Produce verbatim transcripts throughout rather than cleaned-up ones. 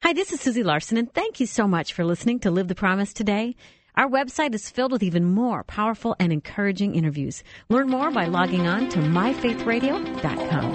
Hi, this is Susie Larson, and thank you so much for listening to Live the Promise today. Our website is filled with even more powerful and encouraging interviews. Learn more by logging on to my faith radio dot com.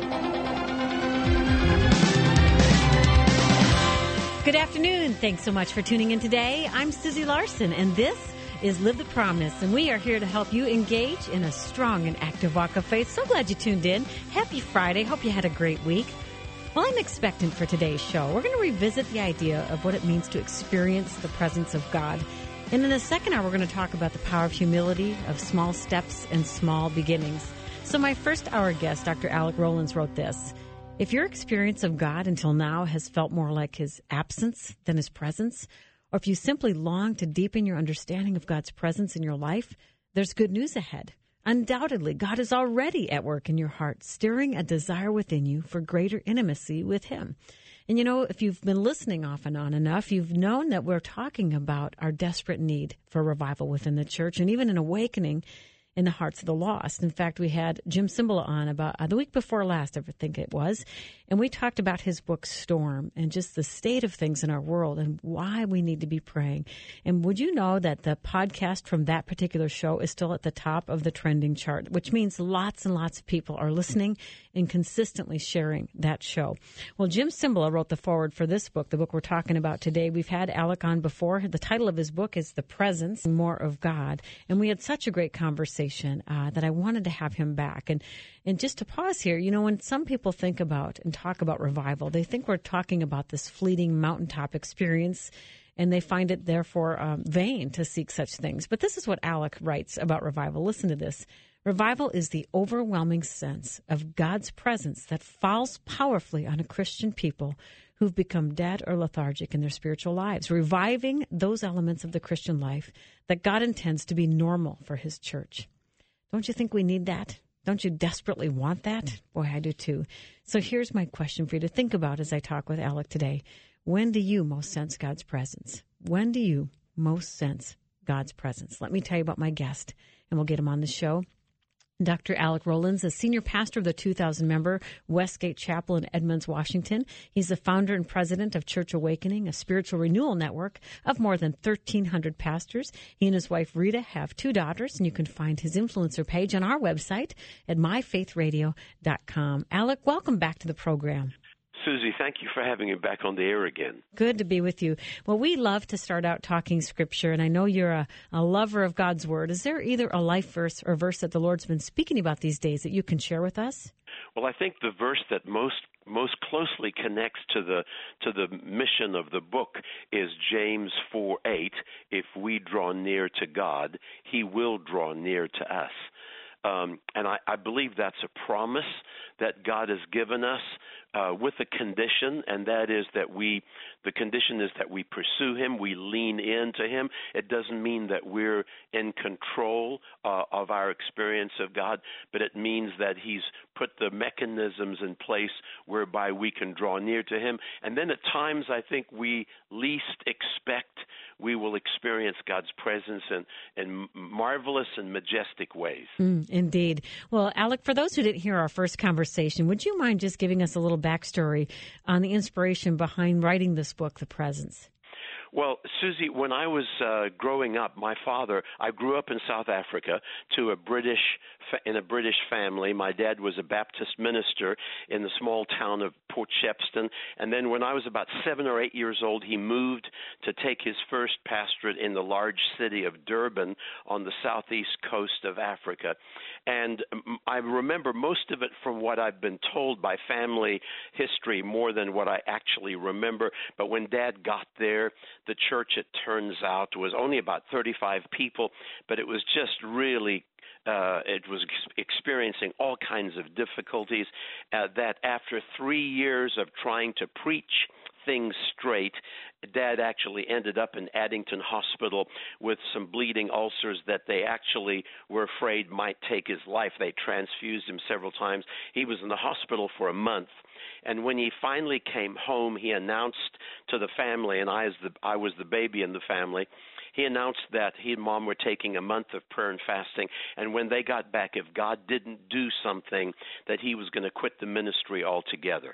Good afternoon. Thanks so much for tuning in today. I'm Susie Larson, and this is Live the Promise, and we are here to help you engage in a strong and active walk of faith. So glad you tuned in. Happy Friday. Hope you had a great week. Well, I'm expectant for today's show. We're going to revisit the idea of what it means to experience the presence of God. And in the second hour, we're going to talk about the power of humility, of small steps and small beginnings. So my first hour guest, Doctor Alec Rollins, wrote this: if your experience of God until now has felt more like his absence than his presence, or if you simply long to deepen your understanding of God's presence in your life, there's good news ahead. Undoubtedly, God is already at work in your heart, stirring a desire within you for greater intimacy with him. And you know, if you've been listening off and on enough, you've known that we're talking about our desperate need for revival within the church and even an awakening in the hearts of the lost. In fact, we had Jim Cymbala on about uh, the week before last, I think it was, and we talked about his book, Storm, and just the state of things in our world and why we need to be praying. And would you know that the podcast from that particular show is still at the top of the trending chart, which means lots and lots of people are listening and consistently sharing that show. Well, Jim Cymbala wrote the foreword for this book, the book we're talking about today. We've had Alec on before. The title of his book is The Presence, More of God. And we had such a great conversation uh, that I wanted to have him back. And and just to pause here, you know, when some people think about and talk about revival, they think we're talking about this fleeting mountaintop experience, and they find it therefore um, vain to seek such things. But this is what Alec writes about revival. Listen to this. Revival is the overwhelming sense of God's presence that falls powerfully on a Christian people who've become dead or lethargic in their spiritual lives, reviving those elements of the Christian life that God intends to be normal for his church. Don't you think we need that? Don't you desperately want that? Boy, I do too. So here's my question for you to think about as I talk with Alec today. When do you most sense God's presence? When do you most sense God's presence? Let me tell you about my guest, and we'll get him on the show. Doctor Alec Rollins is senior pastor of the two thousand member Westgate Chapel in Edmonds, Washington. He's the founder and president of Church Awakening, a spiritual renewal network of more than thirteen hundred pastors. He and his wife Rita have two daughters, and you can find his influencer page on our website at my faith radio dot com. Alec, welcome back to the program. Susie, thank you for having me back on the air again. Good to be with you. Well, we love to start out talking Scripture, and I know you're a, a lover of God's Word. Is there either a life verse or verse that the Lord's been speaking about these days that you can share with us? Well, I think the verse that most most closely connects to the to the mission of the book is James four eight. If we draw near to God, he will draw near to us. Um, and I, I believe that's a promise that God has given us uh, with a condition, and that is that we, the condition is that we pursue him, we lean into him. It doesn't mean that we're in control uh, of our experience of God, but it means that he's put the mechanisms in place whereby we can draw near to him. And then at times I think we least expect we will experience God's presence in, in marvelous and majestic ways. Mm, indeed. Well, Alec, for those who didn't hear our first conversation, would you mind just giving us a little backstory on the inspiration behind writing this book, The Presence? Well, Susie, when I was uh, growing up, my father, I grew up in South Africa to a British, in a British family. My dad was a Baptist minister in the small town of Port Shepstone. And then when I was about seven or eight years old, he moved to take his first pastorate in the large city of Durban on the southeast coast of Africa. And I remember most of it from what I've been told by family history more than what I actually remember. But when Dad got there, the church, it turns out, was only about thirty-five people, but it was just really Uh, it was ex- experiencing all kinds of difficulties, uh, that after three years of trying to preach things straight, Dad actually ended up in Addington Hospital with some bleeding ulcers that they actually were afraid might take his life. They transfused him several times. He was in the hospital for a month. And when he finally came home, he announced to the family, and I, as the, I was the baby in the family, he announced that he and Mom were taking a month of prayer and fasting, and when they got back, if God didn't do something, that he was going to quit the ministry altogether.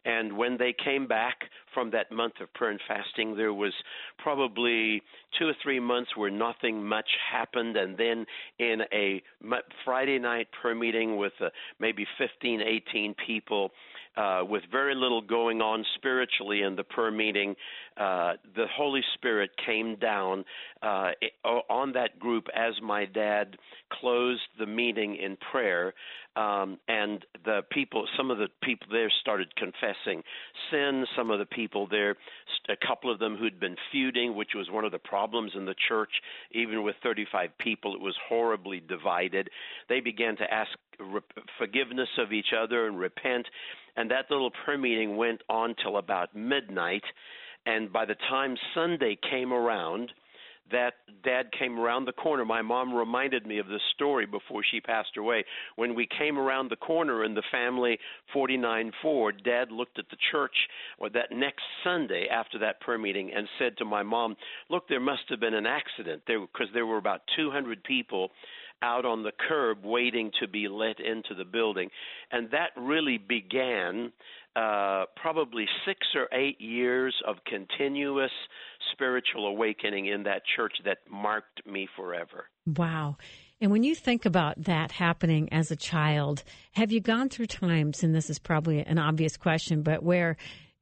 And when they came back from that month of prayer and fasting, there was probably two or three months where nothing much happened. And then in a Friday night prayer meeting with uh, maybe fifteen, eighteen people, Uh, with very little going on spiritually in the prayer meeting, uh, the Holy Spirit came down uh, on that group as my dad closed the meeting in prayer, um, and the people, some of the people there started confessing sin. Some of the people there, a couple of them who'd been feuding, which was one of the problems in the church, even with thirty-five people, it was horribly divided. They began to ask forgiveness of each other and repent. And that little prayer meeting went on till about midnight. And by the time Sunday came around, that Dad came around the corner. My mom reminded me of this story before she passed away. When we came around the corner in the family forty-nine Ford, Dad looked at the church or that next Sunday after that prayer meeting and said to my mom, look, there must have been an accident there, because there were about two hundred people out on the curb waiting to be let into the building. And that really began uh, probably six or eight years of continuous spiritual awakening in that church that marked me forever. Wow. And when you think about that happening as a child, have you gone through times, and this is probably an obvious question, but where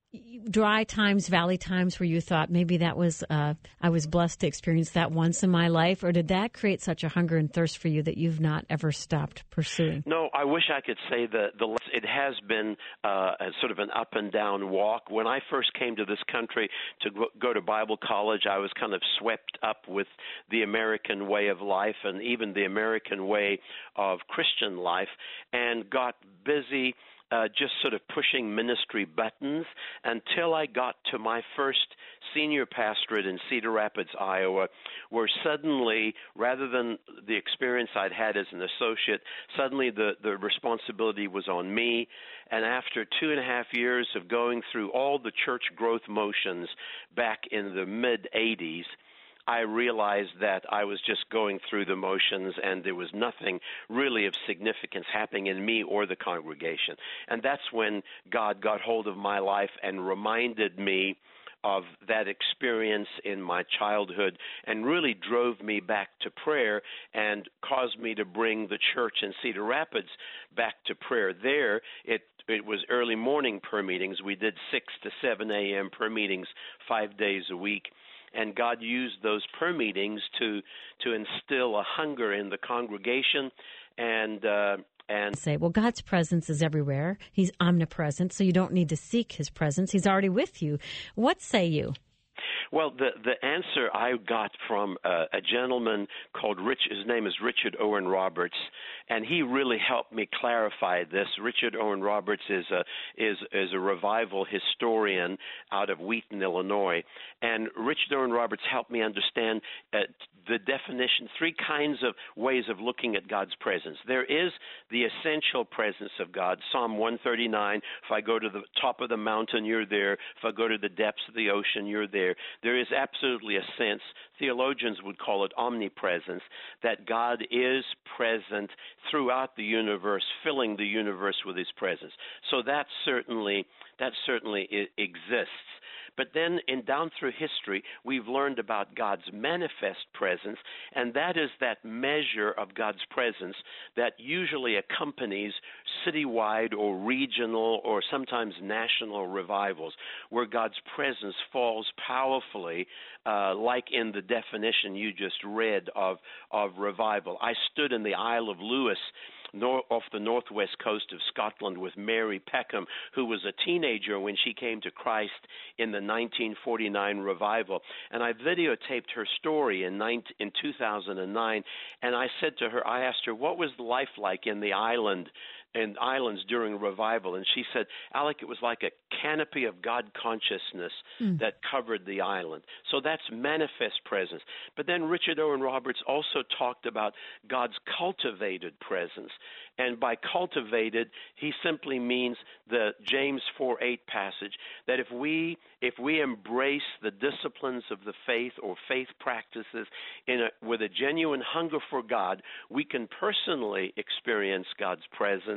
dry times, valley times where you thought maybe that was, uh, I was blessed to experience that once in my life, or did that create such a hunger and thirst for you that you've not ever stopped pursuing? No, I wish I could say that the it has been uh, a sort of an up and down walk. When I first came to this country to go to Bible college, I was kind of swept up with the American way of life and even the American way of Christian life, and got busy Uh, just sort of pushing ministry buttons until I got to my first senior pastorate in Cedar Rapids, Iowa, where suddenly, rather than the experience I'd had as an associate, suddenly the, the responsibility was on me. And after two and a half years of going through all the church growth motions back in the mid-eighties, I realized that I was just going through the motions and there was nothing really of significance happening in me or the congregation. And that's when God got hold of my life and reminded me of that experience in my childhood and really drove me back to prayer and caused me to bring the church in Cedar Rapids back to prayer. There, it it was early morning prayer meetings. We did six to seven a.m. prayer meetings five days a week. And God used those prayer meetings to to instill a hunger in the congregation and uh, and say, well, God's presence is everywhere. He's omnipresent, so you don't need to seek his presence. He's already with you. What say you? Well, the the answer I got from uh, a gentleman called Rich, his name is Richard Owen Roberts, and he really helped me clarify this. Richard Owen Roberts is a is is a revival historian out of Wheaton, Illinois, and Richard Owen Roberts helped me understand uh, the definition, three kinds of ways of looking at God's presence. There is the essential presence of God, Psalm one thirty-nine, if I go to the top of the mountain, you're there. If I go to the depths of the ocean, you're there. There is absolutely a sense, theologians would call it omnipresence, that God is present throughout the universe, filling the universe with his presence. So that certainly, that certainly exists. But then in down through history, we've learned about God's manifest presence, and that is that measure of God's presence that usually accompanies citywide or regional or sometimes national revivals, where God's presence falls powerfully, uh, like in the definition you just read of, of revival. I stood in the Isle of Lewis, Nor- off the northwest coast of Scotland, with Mary Peckham, who was a teenager when she came to Christ in the nineteen forty-nine revival. And I videotaped her story in, nineteen, in two thousand nine, and I said to her, I asked her, what was life like in the island and islands during revival? And she said, Alec, it was like a canopy of God consciousness mm. that covered the island. So that's manifest presence. But then Richard Owen Roberts also talked about God's cultivated presence. And by cultivated, he simply means the James four eight passage, that if we if we embrace the disciplines of the faith or faith practices in a, with a genuine hunger for God, we can personally experience God's presence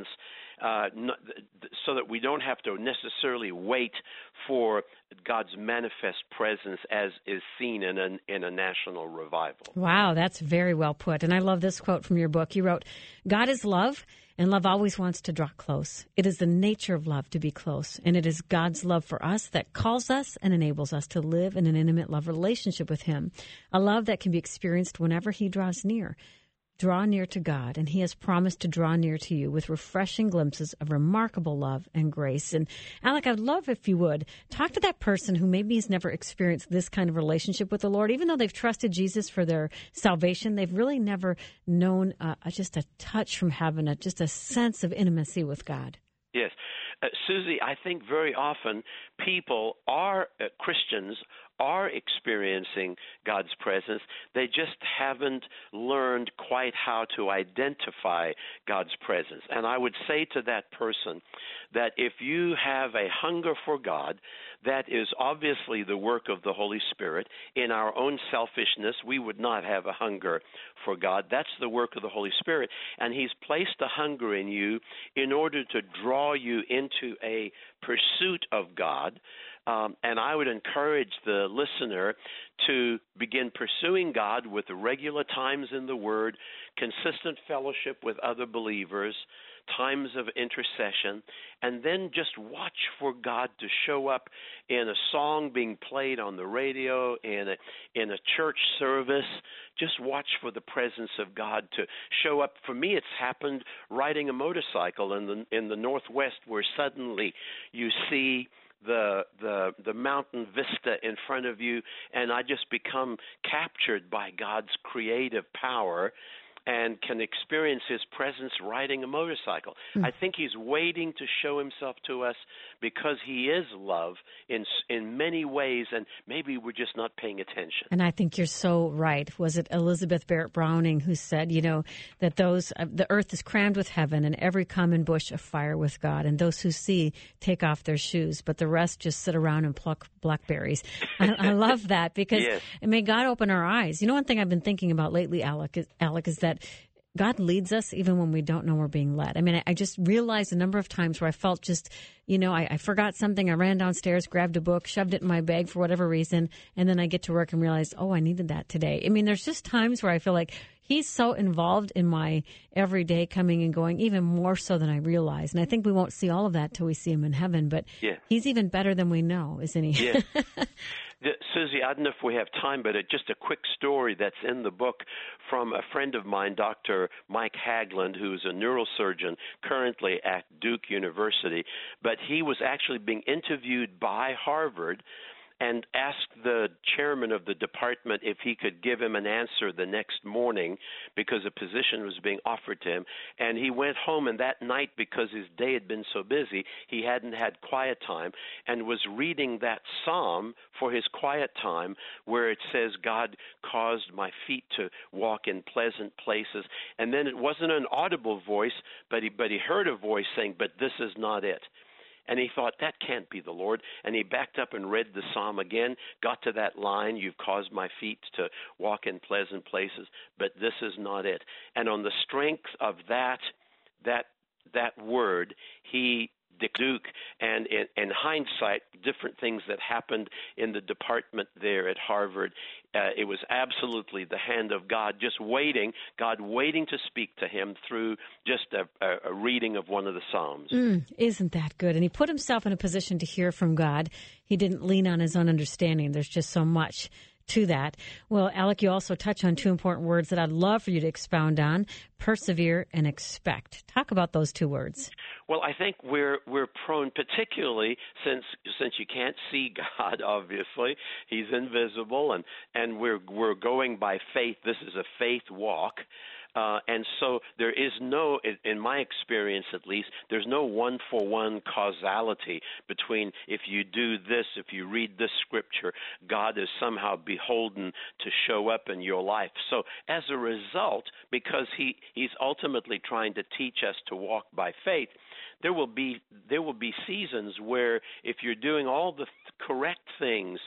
presence, uh, not, so that we don't have to necessarily wait for God's manifest presence as is seen in a, in a national revival. Wow, that's very well put. And I love this quote from your book. You wrote, "God is love, and love always wants to draw close. It is the nature of love to be close, and it is God's love for us that calls us and enables us to live in an intimate love relationship with Him, a love that can be experienced whenever He draws near. Draw near to God, and He has promised to draw near to you with refreshing glimpses of remarkable love and grace." And Alec, I'd love if you would talk to that person who maybe has never experienced this kind of relationship with the Lord. Even though they've trusted Jesus for their salvation, they've really never known uh, just a touch from heaven, a, just a sense of intimacy with God. Yes. Uh, Susie, I think very often people are, uh, Christians are experiencing God's presence. They just haven't learned quite how to identify God's presence. And I would say to that person that if you have a hunger for God, that is obviously the work of the Holy Spirit. In our own selfishness, we would not have a hunger for God. That's the work of the Holy Spirit. And He's placed a hunger in you in order to draw you into a pursuit of God. Um, and I would encourage the listener to begin pursuing God with regular times in the Word, consistent fellowship with other believers, times of intercession, and then just watch for God to show up in a song being played on the radio, in a, in a church service. Just watch for the presence of God to show up. For me, it's happened riding a motorcycle in the in the Northwest, where suddenly you see the the the mountain vista in front of you, and I just become captured by God's creative power and can experience His presence riding a motorcycle. Mm. I think He's waiting to show Himself to us because He is love in in many ways, and maybe we're just not paying attention. And I think you're so right. Was it Elizabeth Barrett Browning who said, you know, that those uh, the earth is crammed with heaven, and every common bush afire with God, and those who see take off their shoes, but the rest just sit around and pluck blackberries. I, I love that because yes. May God open our eyes. You know, one thing I've been thinking about lately, Alec, is, Alec, is that God leads us even when we don't know we're being led. I mean, I, I just realized a number of times where I felt just, you know, I, I forgot something. I ran downstairs, grabbed a book, shoved it in my bag for whatever reason, and then I get to work and realize, oh, I needed that today. I mean, there's just times where I feel like He's so involved in my everyday coming and going, even more so than I realize. And I think we won't see all of that till we see Him in heaven, but yeah. He's even better than we know, isn't He? Yeah. Susie, I don't know if we have time, but it, just a quick story that's in the book from a friend of mine, Doctor Mike Haglund, who's a neurosurgeon currently at Duke University. But he was actually being interviewed by Harvard and asked the chairman of the department if he could give him an answer the next morning because a position was being offered to him. And he went home, and that night, because his day had been so busy, he hadn't had quiet time and was reading that psalm for his quiet time where it says, God caused my feet to walk in pleasant places. And then it wasn't an audible voice, but he, but he heard a voice saying, but this is not it. And he thought, that can't be the Lord. And he backed up and read the psalm again, got to that line, you've caused my feet to walk in pleasant places, but this is not it. And on the strength of that that that word, he Duke, and in, in hindsight, different things that happened in the department there at Harvard, uh, it was absolutely the hand of God just waiting, God waiting to speak to him through just a, a, a reading of one of the Psalms. Mm, isn't that good? And he put himself in a position to hear from God. He didn't lean on his own understanding. There's just so much to that. Well, Alec, you also touch on two important words that I'd love for you to expound on: persevere and expect. Talk about those two words. Well, I think we're we're prone, particularly since since you can't see God, obviously, He's invisible, and, and we're we're going by faith. This is a faith walk. Uh, and so there is no, in my experience at least, there's no one-for-one causality between if you do this, if you read this scripture, God is somehow beholden to show up in your life. So as a result, because he, he's ultimately trying to teach us to walk by faith, there will be there will be seasons where if you're doing all the th- correct things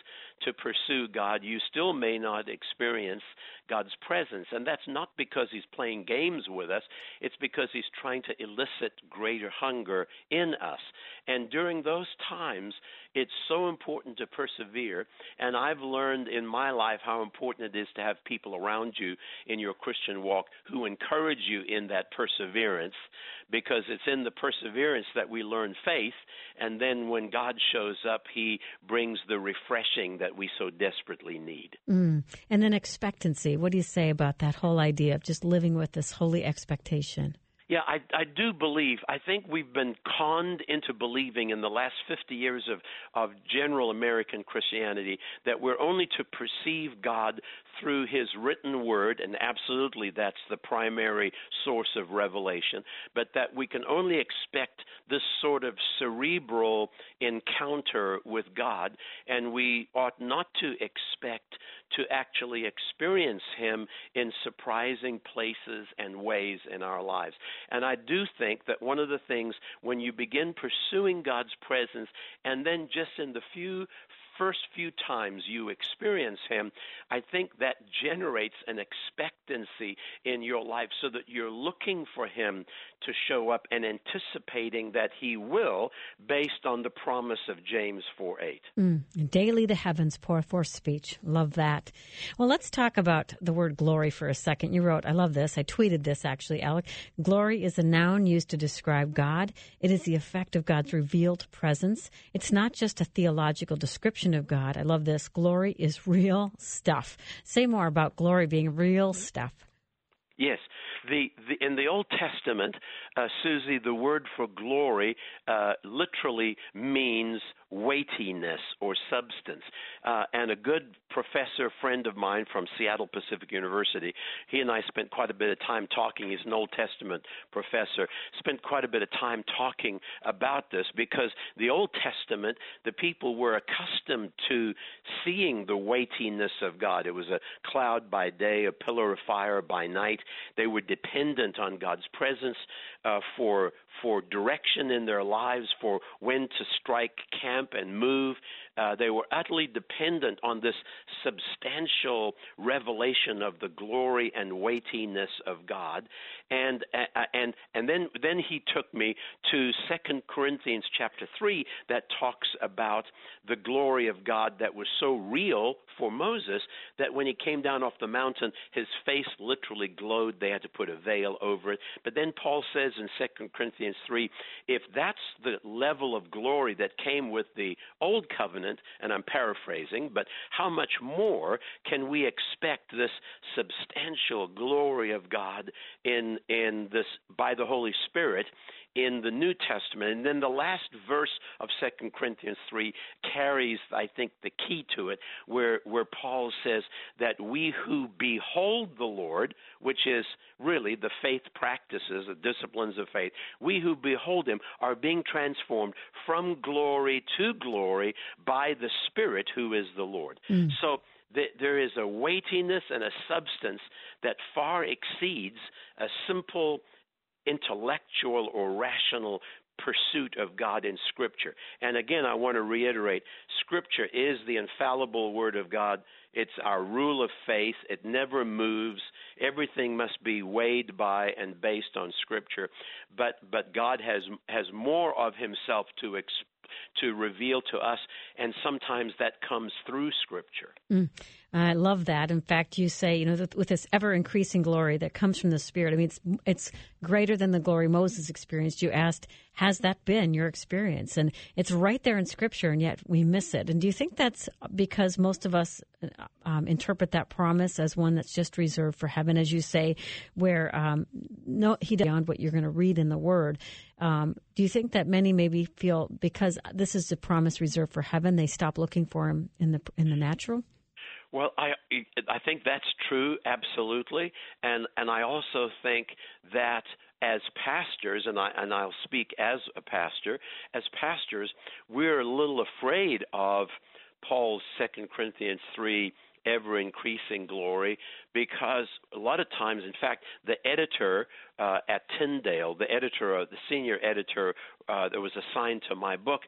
to pursue God, you still may not experience God's presence. And that's not because he's playing games with us. It's because he's trying to elicit greater hunger in us. And during those times, it's so important to persevere. And I've learned in my life how important it is to have people around you in your Christian walk who encourage you in that perseverance, because it's in the perseverance that we learn faith. And then when God shows up, he brings the refreshing that we so desperately need. Mm. And then expectancy. What do you say about that whole idea of just living with this holy expectation? Yeah, I, I do believe, I think we've been conned into believing in the last fifty years of, of general American Christianity that we're only to perceive God through his written word, and absolutely that's the primary source of revelation, but that we can only expect this sort of cerebral encounter with God, and we ought not to expect to actually experience him in surprising places and ways in our lives. And I do think that one of the things when you begin pursuing God's presence, and then just in the few first few times you experience him, I think that generates an expectancy in your life so that you're looking for him to show up and anticipating that he will, based on the promise of James four eight. Mm, daily the heavens pour forth speech. Love that. Well, let's talk about the word glory for a second. You wrote, I love this. I tweeted this actually, Alec. Glory is a noun used to describe God. It is the effect of God's revealed presence. It's not just a theological description of God. I love this. Glory is real stuff. Say more about glory being real stuff. Yes. The, the, in the Old Testament, uh, Susie, the word for glory uh, literally means weightiness or substance. Uh, and a good professor friend of mine from Seattle Pacific University, he and I spent quite a bit of time talking. He's an Old Testament professor, spent quite a bit of time talking about this because the Old Testament, the people were accustomed to seeing the weightiness of God. It was a cloud by day, a pillar of fire by night. They were dependent on God's presence uh, for for direction in their lives, for when to strike camp and move. Uh, they were utterly dependent on this substantial revelation of the glory and weightiness of God. And uh, and and then then he took me to Second Corinthians chapter three that talks about the glory of God that was so real for Moses that when he came down off the mountain, his face literally glowed. They had to put a veil over it. But then Paul says in Second Corinthians three, if that's the level of glory that came with the Old Covenant, and I'm paraphrasing, but how much more can we expect this substantial glory of God in in this by the Holy Spirit in the New Testament? And then the last verse of Second Corinthians three carries, I think, the key to it, where where Paul says that we who behold the Lord, which is really the faith practices, the disciplines of faith, we who behold him are being transformed from glory to glory by the Spirit who is the Lord. Mm. So th- there is a weightiness and a substance that far exceeds a simple intellectual or rational pursuit of God in Scripture. And again, I want to reiterate, Scripture is the infallible Word of God. It's our rule of faith. It never moves. Everything must be weighed by and based on Scripture. But but God has has more of himself to express, to reveal to us, and sometimes that comes through Scripture. Mm, I love that. In fact, you say, you know, with this ever-increasing glory that comes from the Spirit, I mean, it's it's greater than the glory Moses experienced. You asked, has that been your experience? And it's right there in Scripture, and yet we miss it. And do you think that's because most of us um, interpret that promise as one that's just reserved for heaven, as you say, where um, no, he beyond what you're going to read in the Word? Um, do you think that many maybe feel because this is a promise reserved for heaven, they stop looking for him in the in the natural? Well, I I think that's true, absolutely, and and I also think that as pastors, and I and I'll speak as a pastor, as pastors, we're a little afraid of Paul's Second Corinthians three ever-increasing glory, because a lot of times, in fact, the editor uh, at Tyndale, the editor, uh, the senior editor uh, that was assigned to my book,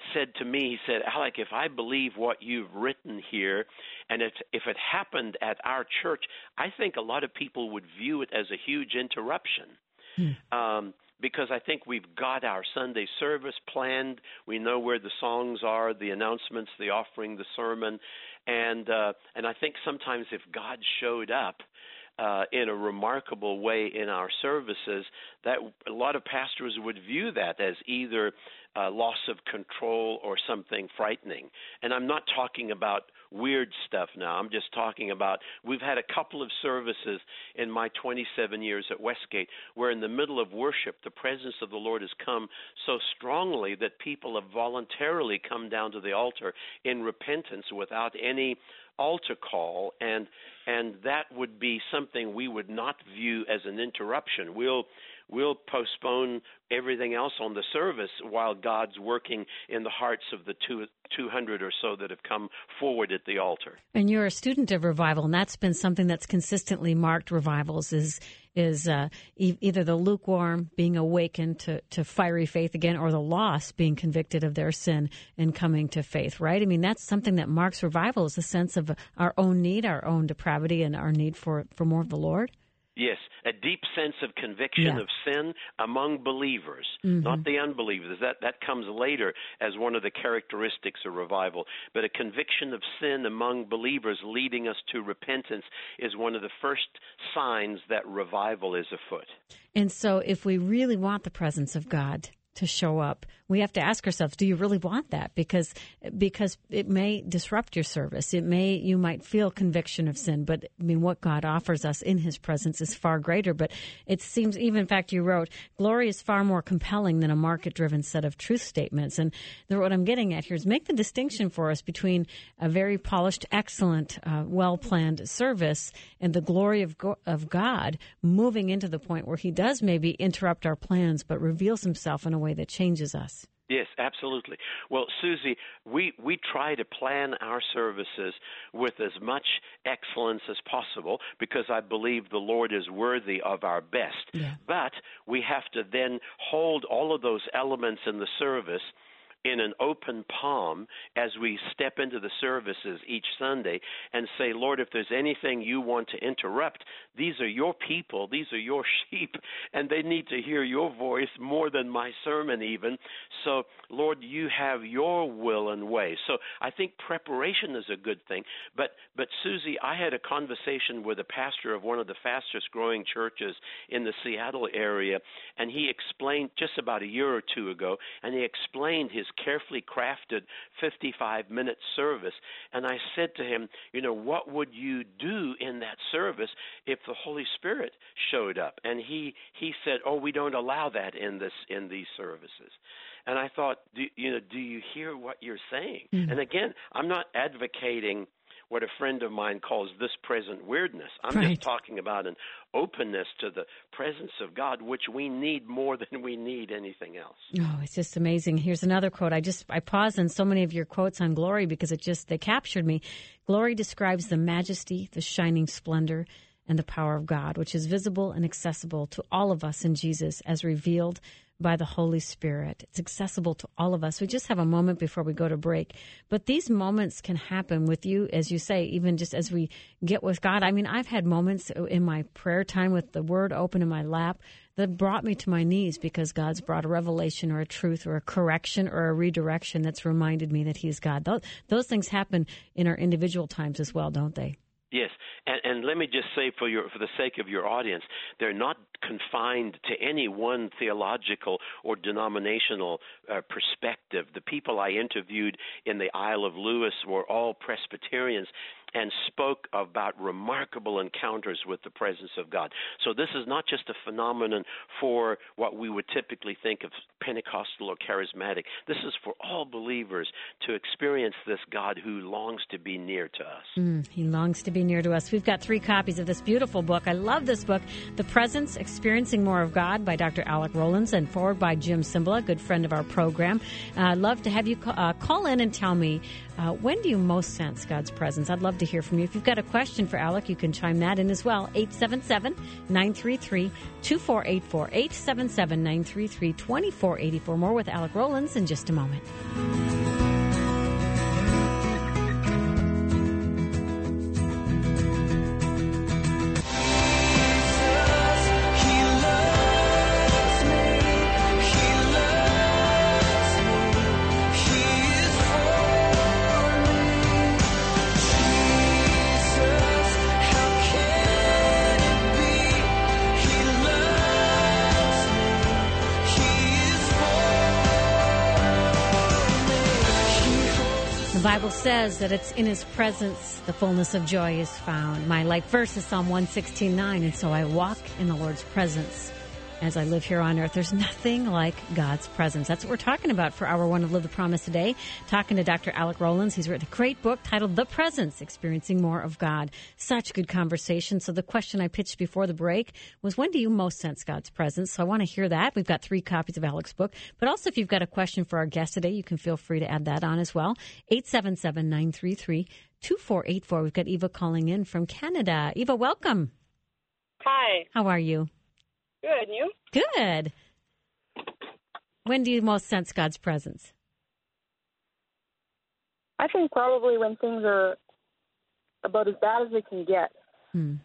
said to me, he said, Alec, if I believe what you've written here, and it, if it happened at our church, I think a lot of people would view it as a huge interruption. Hmm. Um, because I think we've got our Sunday service planned. We know where the songs are, the announcements, the offering, the sermon. And uh, and I think sometimes if God showed up uh, in a remarkable way in our services, that a lot of pastors would view that as either uh, loss of control or something frightening. And I'm not talking about weird stuff now. I'm just talking about, we've had a couple of services in my twenty-seven years at Westgate where in the middle of worship, the presence of the Lord has come so strongly that people have voluntarily come down to the altar in repentance without any altar call, and and that would be something we would not view as an interruption. We'll We'll postpone everything else on the service while God's working in the hearts of the two, 200 or so that have come forward at the altar. And you're a student of revival, and that's been something that's consistently marked revivals is is uh, e- either the lukewarm being awakened to, to fiery faith again, or the lost being convicted of their sin and coming to faith, right? I mean, that's something that marks revival, is a sense of our own need, our own depravity, and our need for, for more of the Lord. Yes, a deep sense of conviction yeah. of sin among believers, mm-hmm. not the unbelievers. That that comes later as one of the characteristics of revival. But a conviction of sin among believers leading us to repentance is one of the first signs that revival is afoot. And so if we really want the presence of God to show up, we have to ask ourselves, do you really want that? Because because it may disrupt your service. It may, you might feel conviction of sin, but I mean, what God offers us in his presence is far greater. But it seems, even in fact, you wrote, glory is far more compelling than a market-driven set of truth statements. And the, what I'm getting at here is make the distinction for us between a very polished, excellent, uh, well-planned service and the glory of, go- of God moving into the point where he does maybe interrupt our plans, but reveals himself in a way that changes us. Yes, absolutely. Well, Susie, we, we try to plan our services with as much excellence as possible because I believe the Lord is worthy of our best. Yeah. But we have to then hold all of those elements in the service in an open palm as we step into the services each Sunday and say, Lord, if there's anything you want to interrupt, these are your people, these are your sheep, and they need to hear your voice more than my sermon even. So, Lord, you have your will and way. So I think preparation is a good thing. But, but Susie, I had a conversation with a pastor of one of the fastest growing churches in the Seattle area, and he explained just about a year or two ago, and he explained his carefully crafted fifty-five minute service. And I said to him, you know, what would you do in that service if the Holy Spirit showed up? And he, he said, oh, we don't allow that in this in these services. And I thought, do, you know, do you hear what you're saying? Mm-hmm. And again, I'm not advocating what a friend of mine calls this present weirdness. I'm right. just talking about an openness to the presence of God, which we need more than we need anything else. Oh, it's just amazing. Here's another quote. I just I paused on so many of your quotes on glory because it just they captured me. Glory describes the majesty, the shining splendor, and the power of God, which is visible and accessible to all of us in Jesus as revealed by the Holy Spirit. It's accessible to all of us. We just have a moment before we go to break. But these moments can happen with you, as you say, even just as we get with God. I mean, I've had moments in my prayer time with the Word open in my lap that brought me to my knees because God's brought a revelation or a truth or a correction or a redirection that's reminded me that He's God. Those, those things happen in our individual times as well, don't they? Yes, and, and let me just say for your for the sake of your audience, they're not confined to any one theological or denominational uh, perspective. The people I interviewed in the Isle of Lewis were all Presbyterians and spoke about remarkable encounters with the presence of God. So this is not just a phenomenon for what we would typically think of Pentecostal or charismatic. This is for all believers to experience this God who longs to be near to us. Mm, he longs to be near to us. We've got three copies of this beautiful book. I love this book, The Presence, Experiencing More of God by Doctor Alec Rollins and forward by Jim Cymbala, a good friend of our program. Uh, I'd love to have you call, uh, call in and tell me, uh, when do you most sense God's presence? I'd love to hear from you. If you've got a question for Alec, you can chime that in as well. eight seven seven, nine three three, two four eight four, eight seven seven, nine three three, two four eight four. More with Alec Rollins in just a moment. Bible says that it's in His presence the fullness of joy is found. My life verse is Psalm one sixteen nine, and so I walk in the Lord's presence as I live here on earth. There's nothing like God's presence. That's what we're talking about for Hour One of Live the Promise today. Talking to Doctor Alec Rollins. He's written a great book titled The Presence, Experiencing More of God. Such good conversation. So the question I pitched before the break was, when do you most sense God's presence? So I want to hear that. We've got three copies of Alec's book. But also, if you've got a question for our guest today, you can feel free to add that on as well. eight seven seven, nine three three, two four eight four. We've got Eva calling in from Canada. Eva, welcome. Hi. How are you? Good, and you? Good. When do you most sense God's presence? I think probably when things are about as bad as they can get. Hmm.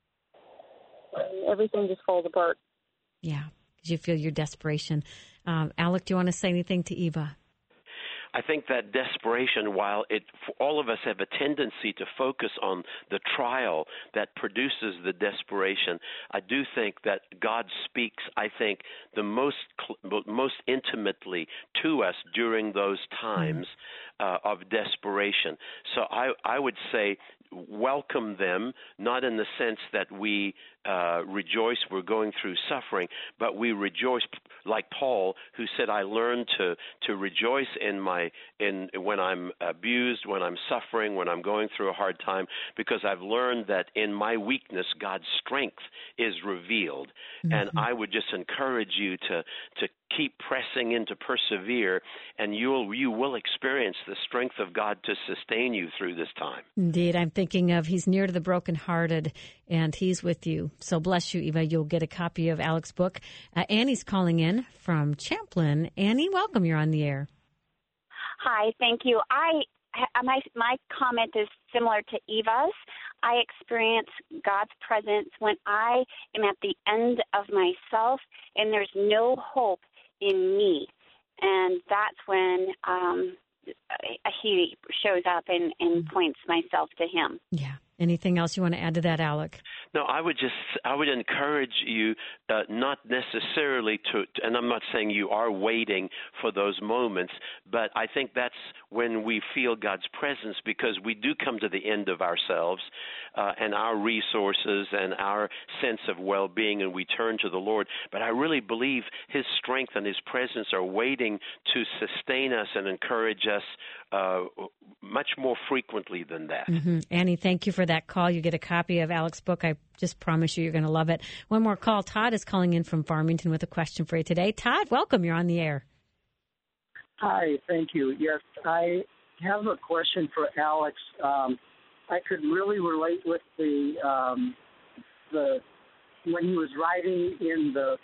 When everything just falls apart. Yeah, because you feel your desperation. Um, Alec, do you want to say anything to Eva? I think that desperation, while it, all of us have a tendency to focus on the trial that produces the desperation, I do think that God speaks, I think, the most most intimately to us during those times uh, of desperation. So I, I would say welcome them, not in the sense that we uh, rejoice we're going through suffering, but we rejoice like Paul, who said, I learned to, to rejoice in my in when I'm abused, when I'm suffering, when I'm going through a hard time, because I've learned that in my weakness, God's strength is revealed. Mm-hmm. And I would just encourage you to to keep pressing in, to persevere, and you'll you will experience the strength of God to sustain you through this time. Indeed. I'm thinking of He's near to the brokenhearted, and He's with you. So bless you, Eva. You'll get a copy of Alec's book. Uh, Annie's calling in from Champlin. Annie, welcome. You're on the air. Hi, thank you. I my my comment is similar to Eva's. I experience God's presence when I am at the end of myself and there's no hope in me, and that's when um, He shows up and, and points myself to Him. Yeah. Anything else you want to add to that, Alec? No, I would just I would encourage you uh, not necessarily to, and I'm not saying you are waiting for those moments, but I think that's when we feel God's presence, because we do come to the end of ourselves uh, and our resources and our sense of well-being, and we turn to the Lord. But I really believe His strength and His presence are waiting to sustain us and encourage us uh, much more frequently than that. Mm-hmm. Annie, thank you for that call. You get a copy of Alec's book. I just promise you you're going to love it. One more call. Todd is calling in from Farmington with a question for you today. Todd, welcome. You're on the air. Hi, thank you. Yes, I have a question for Alex. Um, I could really relate with the um, the when he was riding in the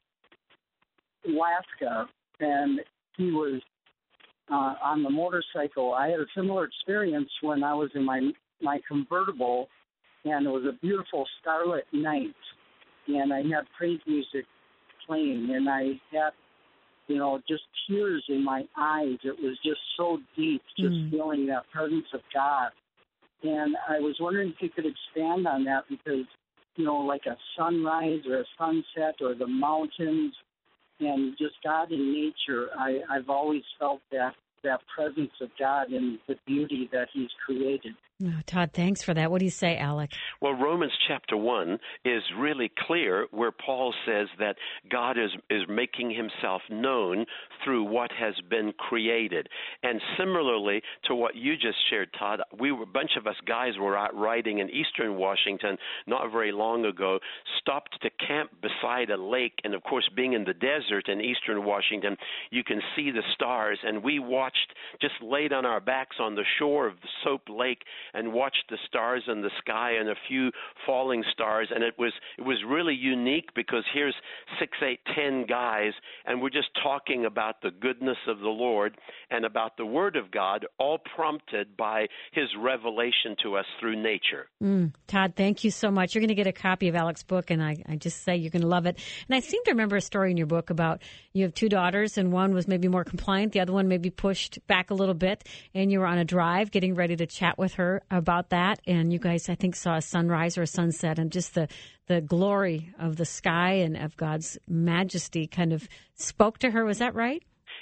Alaska and he was uh, on the motorcycle. I had a similar experience when I was in my my convertible, and it was a beautiful starlit night, and I had praise music playing, and I had, you know, just tears in my eyes. It was just so deep, just mm. feeling that presence of God. And I was wondering if you could expand on that, because, you know, like a sunrise or a sunset or the mountains and just God in nature, I, I've always felt that, that presence of God and the beauty that He's created. Oh, Todd, thanks for that. What do you say, Alec? Well, Romans chapter one is really clear, where Paul says that God is, is making Himself known through what has been created. And similarly to what you just shared, Todd, we were, a bunch of us guys were out riding in eastern Washington not very long ago, stopped to camp beside a lake, and of course, being in the desert in eastern Washington, you can see the stars, and we watched, just laid on our backs on the shore of the Soap Lake, and watched the stars in the sky and a few falling stars. And it was it was really unique, because here's six, eight, ten guys, and we're just talking about the goodness of the Lord and about the Word of God, all prompted by His revelation to us through nature. Mm, Todd, thank you so much. You're going to get a copy of Alec's book, and I, I just say you're going to love it. And I seem to remember a story in your book about you have two daughters, and one was maybe more compliant, the other one maybe pushed back a little bit, and you were on a drive getting ready to chat with her about that, and you guys, I think, saw a sunrise or a sunset, and just the, the glory of the sky and of God's majesty kind of spoke to her. Was that right?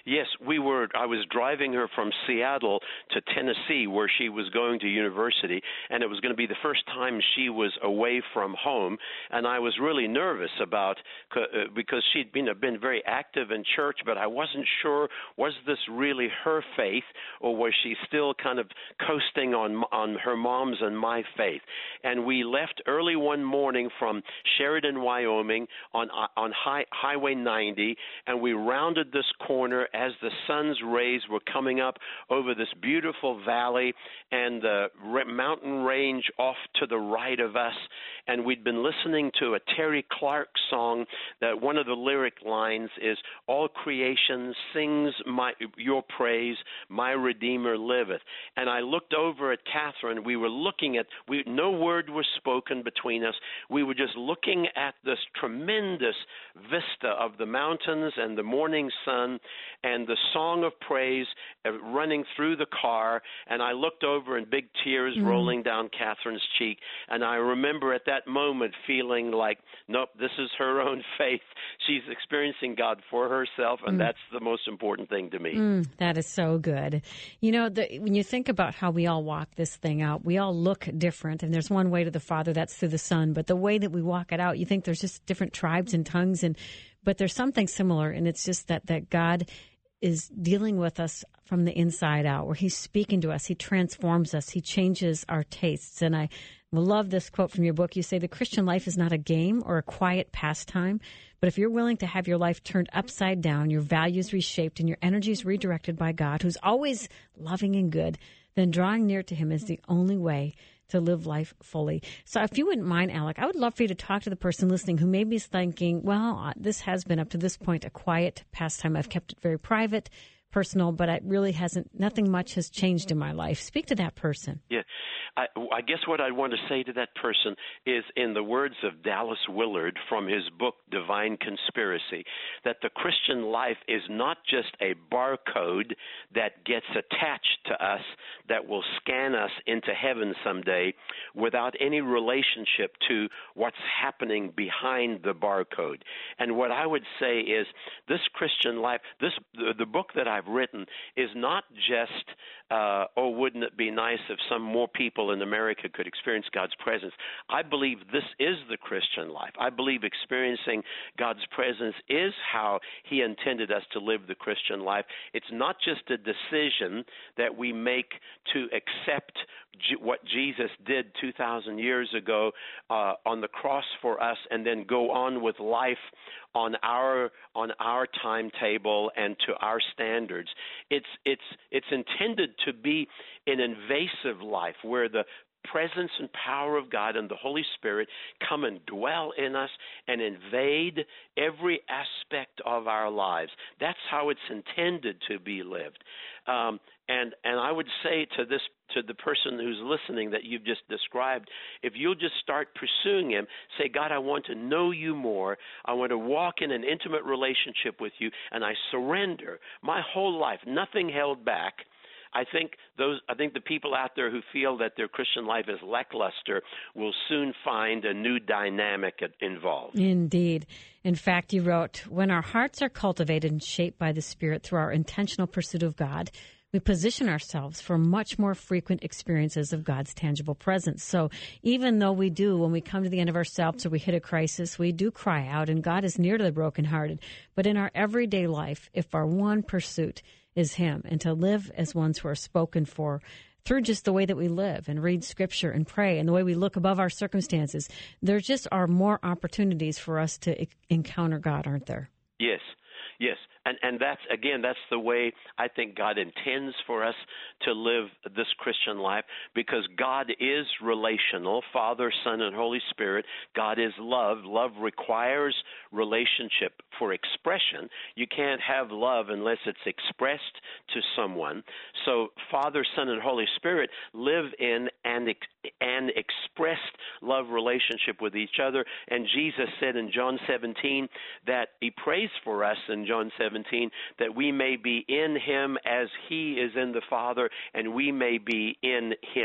Yes, we were. I was driving her from Seattle to Tennessee, where she was going to university, and it was going to be the first time she was away from home. And I was really nervous about uh, because she'd been been very active in church, but I wasn't sure, was this really her faith, or was she still kind of coasting on on her mom's and my faith? And we left early one morning from Sheridan, Wyoming, on on high, Highway ninety, and we rounded this corner as the sun's rays were coming up over this beautiful valley and the mountain range off to the right of us. And we'd been listening to a Terry Clark song that one of the lyric lines is, "All creation sings my your praise, my Redeemer liveth." And I looked over at Catherine. We were looking at, we no word was spoken between us. We were just looking at this tremendous vista of the mountains and the morning sun and the song of praise running through the car. And I looked over and big tears mm. rolling down Catherine's cheek. And I remember at that moment feeling like, nope, this is her own faith. She's experiencing God for herself, and mm. that's the most important thing to me. Mm, that is so good. You know, the, when you think about how we all walk this thing out, we all look different, and there's one way to the Father, that's through the Son. But the way that we walk it out, you think there's just different tribes and tongues, and but there's something similar, and it's just that, that God is dealing with us from the inside out, where he's speaking to us. He transforms us. He changes our tastes. And I love this quote from your book. You say, the Christian life is not a game or a quiet pastime, but if you're willing to have your life turned upside down, your values reshaped, and your energies redirected by God, who's always loving and good, then drawing near to him is the only way to live life fully. So if you wouldn't mind, Alec, I would love for you to talk to the person listening who maybe is thinking, well, this has been up to this point a quiet pastime. I've kept it very private, personal, but it really hasn't, nothing much has changed in my life. Speak to that person. Yeah. I, I guess what I want to say to that person is, in the words of Dallas Willard from his book, Divine Conspiracy, that the Christian life is not just a barcode that gets attached to us that will scan us into heaven someday without any relationship to what's happening behind the barcode. And what I would say is, this Christian life, this the, the book that I've written is not just, uh, oh, wouldn't it be nice if some more people in America could experience God's presence. I believe this is the Christian life. I believe experiencing God's presence is how he intended us to live the Christian life. It's not just a decision that we make to accept G- what Jesus did two thousand years ago uh, on the cross for us, and then go on with life on our on our timetable and to our standards. It's it's it's intended to be an invasive life where the presence and power of God and the Holy Spirit come and dwell in us and invade every aspect of our lives. That's how it's intended to be lived. Um, and and I would say to this to the person who's listening that you've just described, if you'll just start pursuing him, say, God, I want to know you more. I want to walk in an intimate relationship with you, and I surrender my whole life, nothing held back. I think those. I think the people out there who feel that their Christian life is lackluster will soon find a new dynamic involved. Indeed. In fact, you wrote, when our hearts are cultivated and shaped by the Spirit through our intentional pursuit of God, we position ourselves for much more frequent experiences of God's tangible presence. So even though we do, when we come to the end of ourselves or we hit a crisis, we do cry out, and God is near to the brokenhearted. But in our everyday life, if our one pursuit is him, and to live as ones who are spoken for through just the way that we live and read Scripture and pray and the way we look above our circumstances, there just are more opportunities for us to e- encounter God, aren't there? Yes. Yes, and and that's, again, that's the way I think God intends for us to live this Christian life, because God is relational, Father, Son, and Holy Spirit. God is love. Love requires relationship for expression. You can't have love unless it's expressed to someone. So Father, Son, and Holy Spirit live in and an expressed love relationship with each other. And Jesus said in John seventeen that he prays for us in John seventeen that we may be in him as he is in the Father, and we may be in him.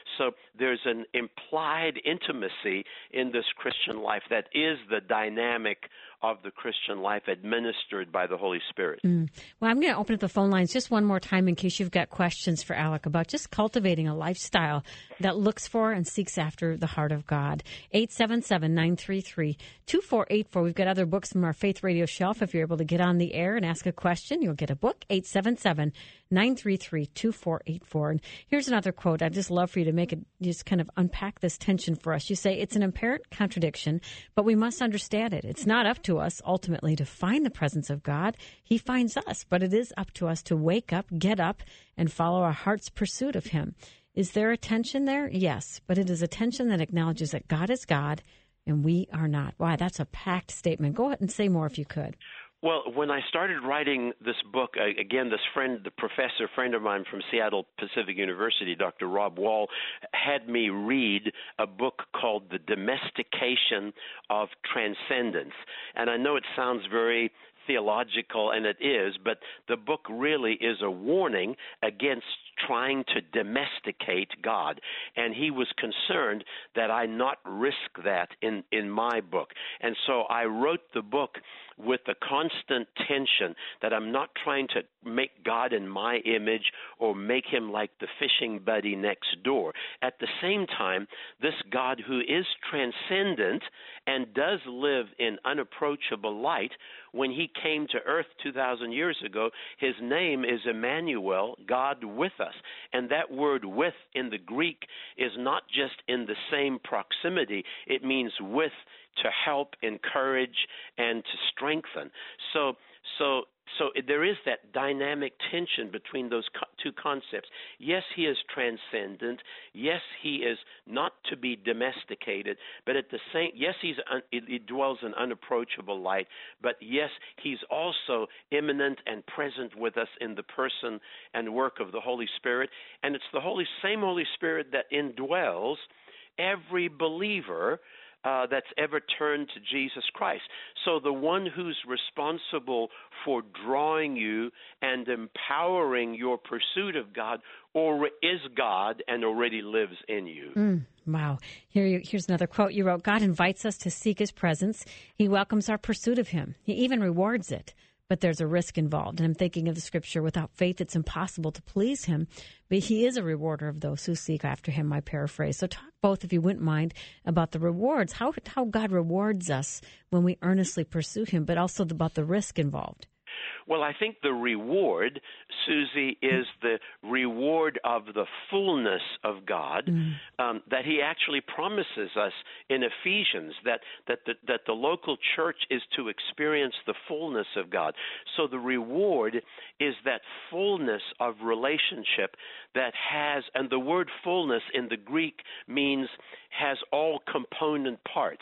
So there's an implied intimacy in this Christian life that is the dynamic of the Christian life administered by the Holy Spirit. Mm. Well, I'm going to open up the phone lines just one more time in case you've got questions for Alec about just cultivating a lifestyle that looks for and seeks after the heart of God. eight seven seven, nine three three, two four eight four. We've got other books from our Faith Radio shelf. If you're able to get on the air and ask a question, you'll get a book. eight seven seven, nine three three, two four eight four. And here's another quote. I'd just love for you to make it, just kind of unpack this tension for us. You say, it's an apparent contradiction, but we must understand it. It's not up to us ultimately to find the presence of God. He finds us, but it is up to us to wake up, get up, and follow our heart's pursuit of him. Is there a tension there? Yes, but it is a tension that acknowledges that God is God and we are not. Wow, that's a packed statement. Go ahead and say more if you could. Well, when I started writing this book, again, this friend, the professor friend of mine from Seattle Pacific University, Doctor Rob Wall, had me read a book called The Domestication of Transcendence. And I know it sounds very theological, and it is, but the book really is a warning against trying to domesticate God. And he was concerned that I not risk that in, in my book. And so I wrote the book with the constant tension that I'm not trying to make God in my image or make him like the fishing buddy next door. At the same time, this God who is transcendent and does live in unapproachable light, when he came to earth two thousand years ago, his name is Emmanuel, God with us. And that word with in the Greek is not just in the same proximity. It means with, to help, encourage, and to strengthen. So, so, so there is that dynamic tension between those co- two concepts. Yes, he is transcendent. Yes, he is not to be domesticated. But at the same, yes, he's un, he dwells in unapproachable light. But yes, he's also immanent and present with us in the person and work of the Holy Spirit. And it's the Holy same Holy Spirit that indwells every believer Uh, that's ever turned to Jesus Christ. So the one who's responsible for drawing you and empowering your pursuit of God or is God and already lives in you. Mm, wow. Here, you, here's another quote you wrote. God invites us to seek his presence. He welcomes our pursuit of him. He even rewards it. But there's a risk involved. And I'm thinking of the scripture, without faith, it's impossible to please him. But he is a rewarder of those who seek after him, I paraphrase. So talk both, if you wouldn't mind, about the rewards, how how God rewards us when we earnestly pursue him, but also about the risk involved. Well, I think the reward, Susie, is the reward of the fullness of God mm. um, that he actually promises us in Ephesians, that that the, that the local church is to experience the fullness of God. So the reward is that fullness of relationship that has, and the word fullness in the Greek means has all component parts.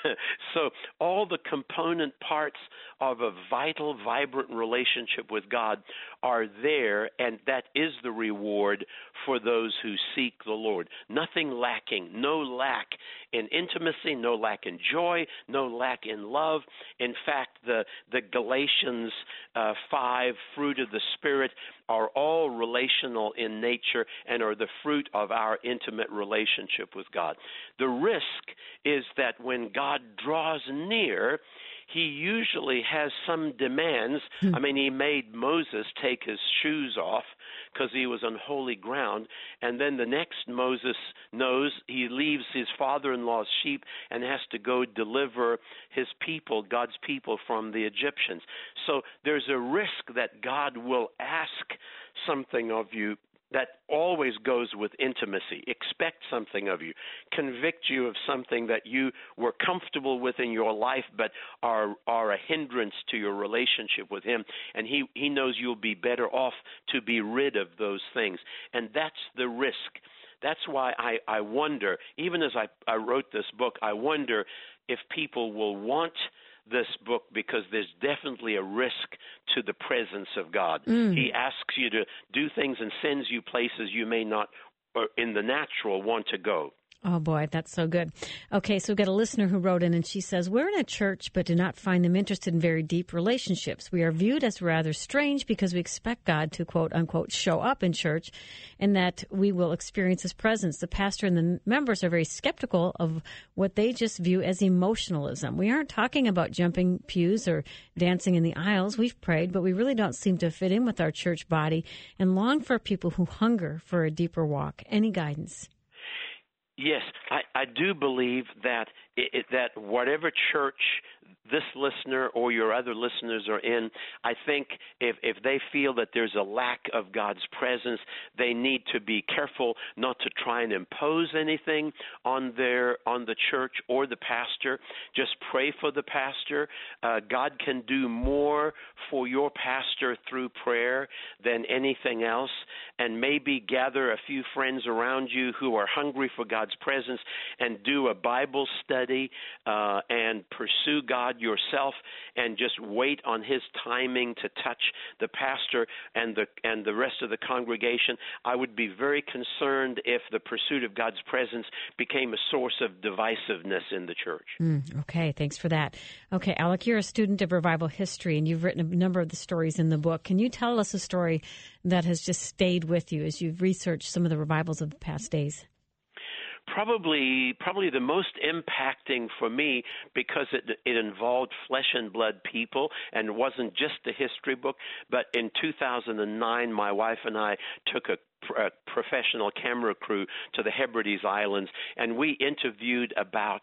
So all the component parts of a vital, vibrant relationship with God are there, and that is the reward for those who seek the Lord. Nothing lacking, no lack in intimacy, no lack in joy, no lack in love. In fact, the, the Galatians uh, five fruit of the Spirit are all relational in nature and are the fruit of our intimate relationship with God. The risk is that when God draws near, he usually has some demands. I mean, he made Moses take his shoes off because he was on holy ground. And then the next Moses knows he leaves his father-in-law's sheep and has to go deliver his people, God's people, from the Egyptians. So there's a risk that God will ask something of you that always goes with intimacy. Expect something of you. Convict you of something that you were comfortable with in your life but are are a hindrance to your relationship with him. And he, he knows you'll be better off to be rid of those things. And that's the risk. That's why I, I wonder, even as I, I wrote this book, I wonder if people will want this book, because there's definitely a risk to the presence of God. Mm. He asks you to do things and sends you places you may not, or in the natural, want to go. Oh, boy, that's so good. Okay, so we've got a listener who wrote in, and she says, we're in a church but do not find them interested in very deep relationships. We are viewed as rather strange because we expect God to, quote, unquote, show up in church and that we will experience his presence. The pastor and the members are very skeptical of what they just view as emotionalism. We aren't talking about jumping pews or dancing in the aisles. We've prayed, but we really don't seem to fit in with our church body and long for people who hunger for a deeper walk. Any guidance? Yes, I, I do believe that it, it, that whatever church this listener or your other listeners are in, I think if, if they feel that there's a lack of God's presence, they need to be careful not to try and impose anything on their on the church or the pastor. Just pray for the pastor. Uh, God can do more for your pastor through prayer than anything else, and maybe gather a few friends around you who are hungry for God's presence and do a Bible study uh, and pursue God yourself and just wait on his timing to touch the pastor and the and the rest of the congregation. I would be very concerned if the pursuit of God's presence became a source of divisiveness in the church. Mm, okay, thanks for that. Okay, Alec, you're a student of revival history, and you've written a number of the stories in the book. Can you tell us a story that has just stayed with you as you've researched some of the revivals of the past days? Probably, probably the most impacting for me because it it involved flesh and blood people and wasn't just a history book. But in two thousand nine, my wife and I took a a professional camera crew to the Hebrides Islands, and we interviewed about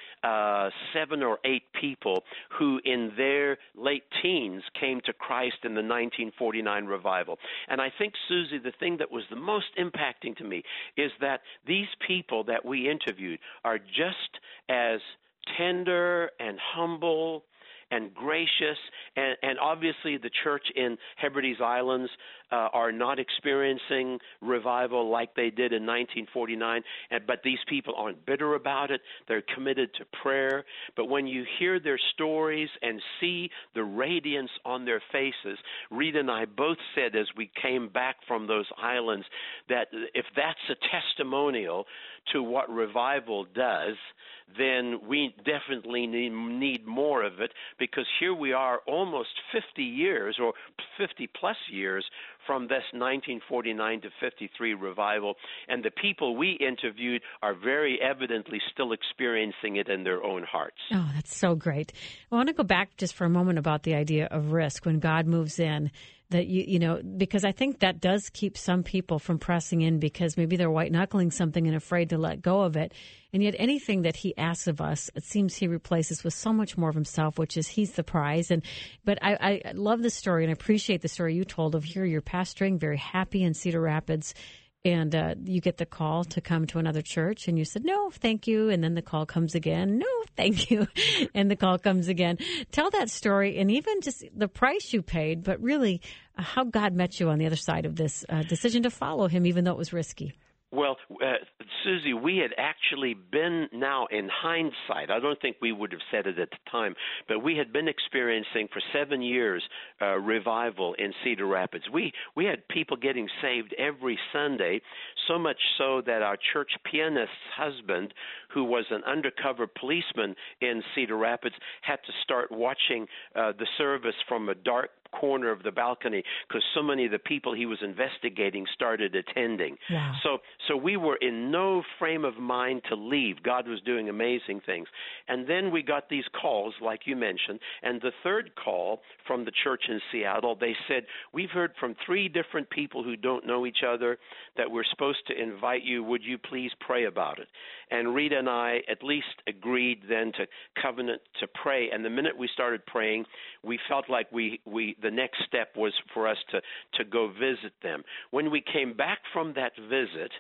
uh, seven or eight people who in their late teens came to Christ in the nineteen forty-nine revival. And I think, Susie, the thing that was the most impacting to me is that these people that we interviewed are just as tender and humble and gracious, and, and obviously the church in Hebrides Islands uh, are not experiencing revival like they did in nineteen forty-nine, and, but these people aren't bitter about it. They're committed to prayer. But when you hear their stories and see the radiance on their faces, Rita and I both said as we came back from those islands that if that's a testimonial to what revival does, then we definitely need, need more of it, because here we are almost fifty years or fifty plus years from this nineteen forty-nine to fifty-three revival, and the people we interviewed are very evidently still experiencing it in their own hearts. Oh, that's so great. I want to go back just for a moment about the idea of risk when God moves in. That you you know, because I think that does keep some people from pressing in because maybe they're white-knuckling something and afraid to let go of it. And yet anything that he asks of us, it seems he replaces with so much more of himself, which is he's the prize. And But I, I love the story and I appreciate the story you told of here you're pastoring, very happy in Cedar Rapids, and uh, you get the call to come to another church, and you said, no, thank you. And then the call comes again. No, thank you. And the call comes again. Tell that story, and even just the price you paid, but really uh, how God met you on the other side of this uh, decision to follow him, even though it was risky. Well, uh, Susie, we had actually been now in hindsight, I don't think we would have said it at the time, but we had been experiencing for seven years uh, revival in Cedar Rapids. We we had people getting saved every Sunday, so much so that our church pianist's husband, who was an undercover policeman in Cedar Rapids, had to start watching uh, the service from a dark corner of the balcony because so many of the people he was investigating started attending. Wow. So so we were in no frame of mind to leave. God was doing amazing things. And then we got these calls, like you mentioned, and the third call from the church in Seattle, they said, we've heard from three different people who don't know each other that we're supposed to invite you. Would you please pray about it? And Rita and I at least agreed then to covenant to pray. And the minute we started praying, we felt like we, we the next step was for us to, to go visit them. When we came back from that visit,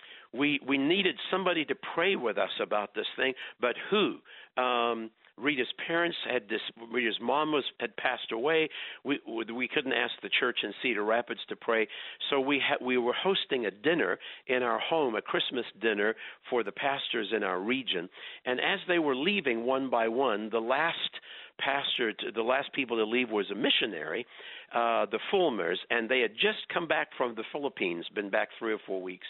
we we needed somebody to pray with us about this thing, but who? Um, Rita's parents had this. Rita's mom was had passed away. We we couldn't ask the church in Cedar Rapids to pray, so we had we were hosting a dinner in our home, a Christmas dinner for the pastors in our region. And as they were leaving one by one, the last pastor, to, the last people to leave was a missionary, uh, the Fulmers, and they had just come back from the Philippines, been back three or four weeks.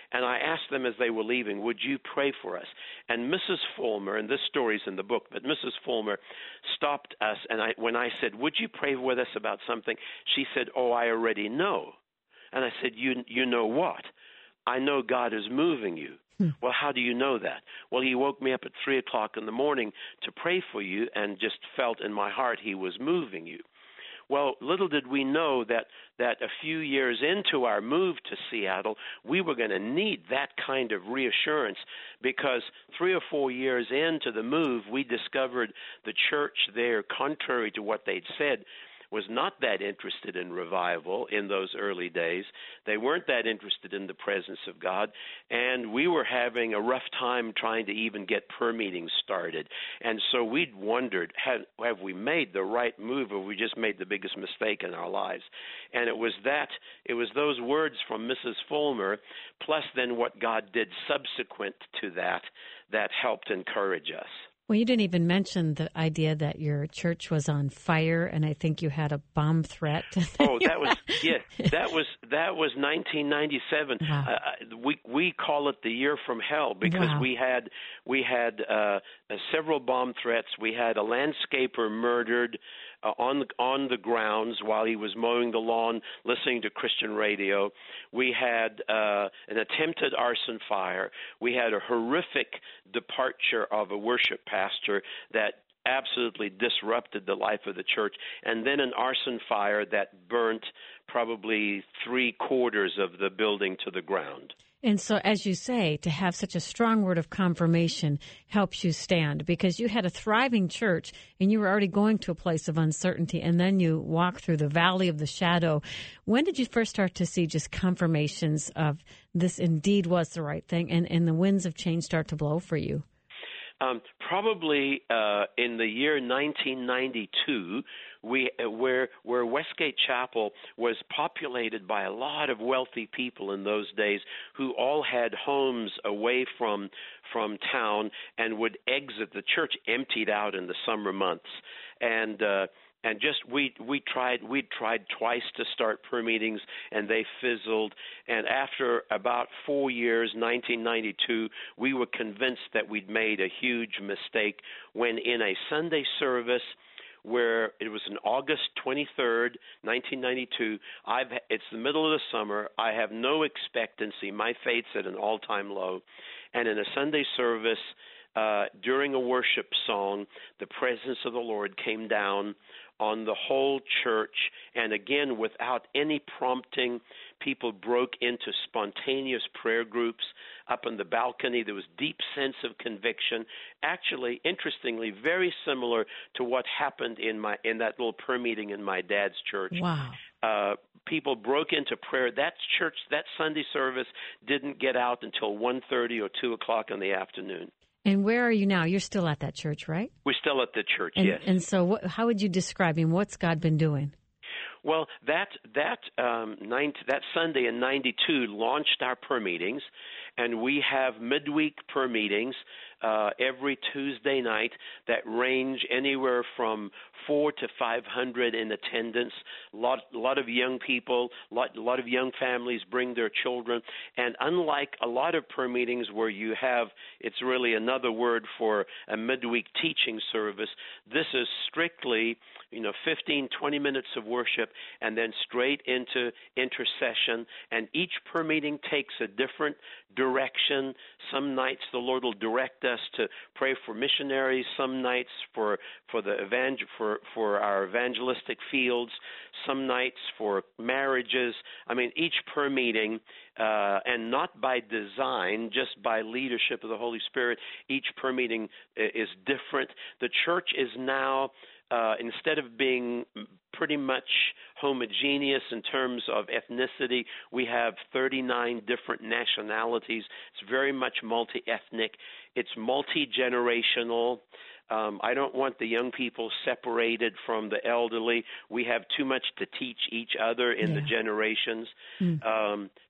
And I asked them as they were leaving, would you pray for us? And Missus Fulmer, and this story's in the book, but Missus Fulmer stopped us, and I, when I said, would you pray with us about something? She said, oh, I already know. And I said, you, you know what? I know God is moving you. Hmm. Well, how do you know that? Well, he woke me up at three o'clock in the morning to pray for you and just felt in my heart he was moving you. Well, little did we know that, that a few years into our move to Seattle, we were going to need that kind of reassurance, because three or four years into the move, we discovered the church there, contrary to what they'd said, was not that interested in revival in those early days. They weren't that interested in the presence of God, and we were having a rough time trying to even get prayer meetings started. And so we'd wondered, have, have we made the right move, or have we just made the biggest mistake in our lives? And it was that, it was those words from Missus Fulmer, plus then what God did subsequent to that, that helped encourage us. Well, you didn't even mention the idea that your church was on fire, and I think you had a bomb threat. Oh, that was yeah, that was that was nineteen ninety-seven. Wow. Uh, we we call it the year from hell, because wow. we had we had uh, several bomb threats. We had a landscaper murdered Uh, on the, on the grounds while he was mowing the lawn, listening to Christian radio. We had uh, an attempted arson fire. We had a horrific departure of a worship pastor that absolutely disrupted the life of the church, and then an arson fire that burnt probably three quarters of the building to the ground. And so, as you say, to have such a strong word of confirmation helps you stand, because you had a thriving church and you were already going to a place of uncertainty, and then you walk through the valley of the shadow. When did you first start to see just confirmations of this indeed was the right thing, and, and the winds of change start to blow for you? Um, probably uh, in the year nineteen ninety-two, we uh, where where Westgate Chapel was populated by a lot of wealthy people in those days, who all had homes away from from town and would exit the church emptied out in the summer months, and uh, And just we we tried we tried twice to start prayer meetings, and they fizzled. And after about four years, nineteen ninety-two, we were convinced that we'd made a huge mistake when, in a Sunday service where it was on August twenty-third, nineteen ninety-two, I've it's the middle of the summer. I have no expectancy. My faith's at an all-time low, and in a Sunday service, uh, during a worship song, the presence of the Lord came down on the whole church, and again, without any prompting, people broke into spontaneous prayer groups up on the balcony. There was deep sense of conviction. Actually, interestingly, very similar to what happened in my in that little prayer meeting in my dad's church. Wow. Uh, people broke into prayer. That church, that Sunday service didn't get out until one thirty or two o'clock in the afternoon. And where are you now? You're still at that church, right? We're still at the church, and, yes. And so what, how would you describe him? What's God been doing? Well, that that um, nine, that Sunday in ninety-two launched our prayer meetings, and we have midweek prayer meetings uh, every Tuesday night that range anywhere from four to five hundred in attendance. A lot, lot of young people, a lot, lot of young families bring their children. And unlike a lot of prayer meetings where you have, it's really another word for a midweek teaching service, this is strictly, you know, fifteen, twenty minutes of worship and then straight into intercession. And each prayer meeting takes a different direction. Some nights the Lord will direct us to pray for missionaries, some nights for for the evangel for for our evangelistic fields, some nights for marriages. I mean, each prayer meeting, uh, and not by design, just by leadership of the Holy Spirit, each prayer meeting is different. The church is now, uh, instead of being pretty much homogeneous in terms of ethnicity, we have thirty-nine different nationalities. It's very much multi-ethnic. It's multi-generational. Um, I don't want the young people separated from the elderly. We have too much to teach each other in yeah. the generations. Mm. Um,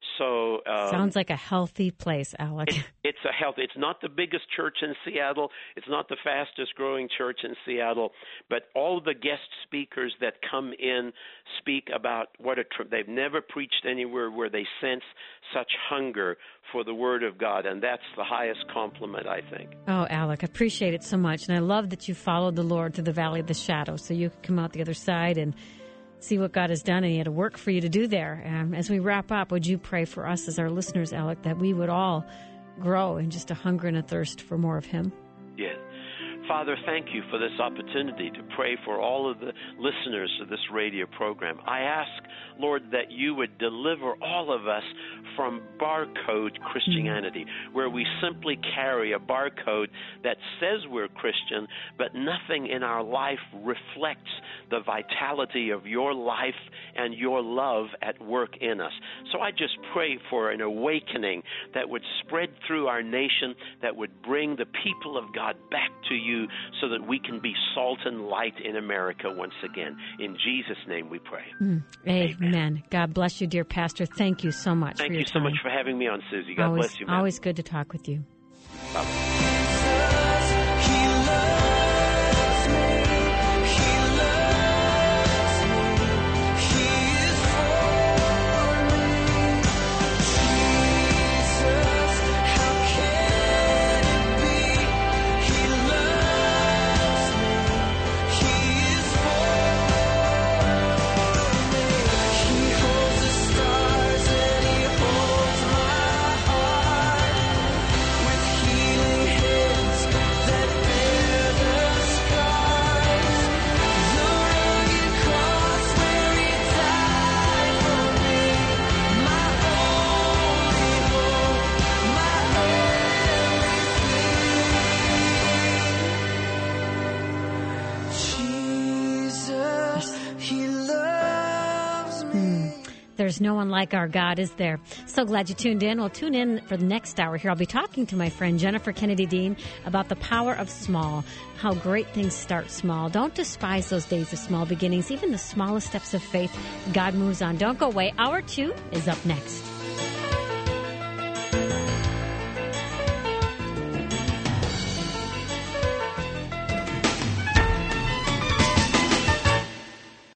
So um, sounds like a healthy place, Alec. It, it's a healthy. It's not the biggest church in Seattle. It's not the fastest growing church in Seattle. But all the guest speakers that come in speak about what a tr- they've never preached anywhere where they sense such hunger for the Word of God, and that's the highest compliment, I think. Oh, Alec, I appreciate it so much, and I love that you followed the Lord through the valley of the shadow, so you could come out the other side and see what God has done, and He had a work for you to do there. Um, as we wrap up, would you pray for us as our listeners, Alec, that we would all grow in just a hunger and a thirst for more of Him? Yes. Father, thank you for this opportunity to pray for all of the listeners of this radio program. I ask, Lord, that you would deliver all of us from barcode Christianity, where we simply carry a barcode that says we're Christian, but nothing in our life reflects the vitality of your life and your love at work in us. So I just pray for an awakening that would spread through our nation, that would bring the people of God back to you, so that we can be salt and light in America once again. In Jesus' name we pray. Mm. Amen. Amen. God bless you, dear Pastor. Thank you so much Thank for your you time. so much for having me on, Susie. God always, bless you, man. Always good to talk with you. Bye. There's no one like our God, is there? So glad you tuned in. Well, tune in for the next hour here. I'll be talking to my friend Jennifer Kennedy Dean about the power of small, how great things start small. Don't despise those days of small beginnings. Even the smallest steps of faith, God moves on. Don't go away. Hour two is up next.